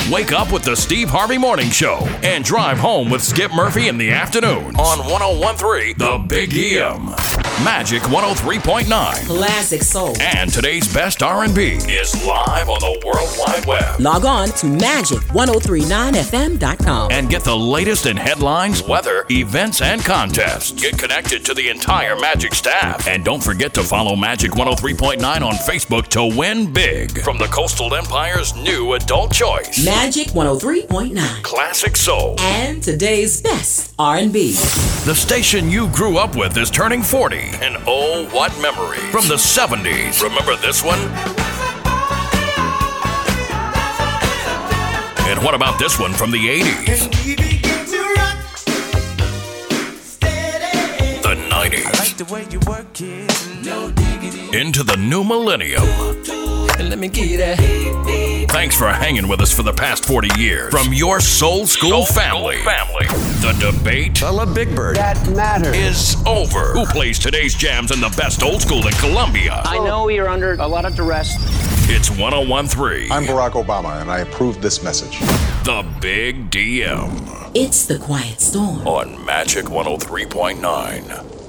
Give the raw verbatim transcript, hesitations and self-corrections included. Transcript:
Wake up with the Steve Harvey Morning Show and drive home with Skip Murphy in the afternoon on one oh one point three The Big E M. Magic one oh three point nine. Classic Soul. And today's best R and B is live on the World Wide Web. Log on to magic ten thirty-nine f m dot com and get the latest in headlines, weather, events, and contests. Get connected to the entire Magic staff. And don't forget to follow Magic one oh three point nine on Facebook to win big from the Coastal Empire's new adult choice. Magic one oh three point nine. Classic Soul. And today's best R and B. The station you grew up with is turning forty. And oh, what memories from the seventies. Remember this one? And what about this one from the eighties? The nineties. I like the way you work it. No diggity. Into the new millennium. Let me get it. Thanks for hanging with us for the past forty years. From your Soul School Soul family. School family. The debate Fella Big Bird. That matters. is over. Who plays today's jams in the best old school in Columbia? I know you're under a lot of duress. It's one oh one point three. I'm Barack Obama, and I approve this message. The Big D M It's the Quiet Storm on Magic one oh three point nine.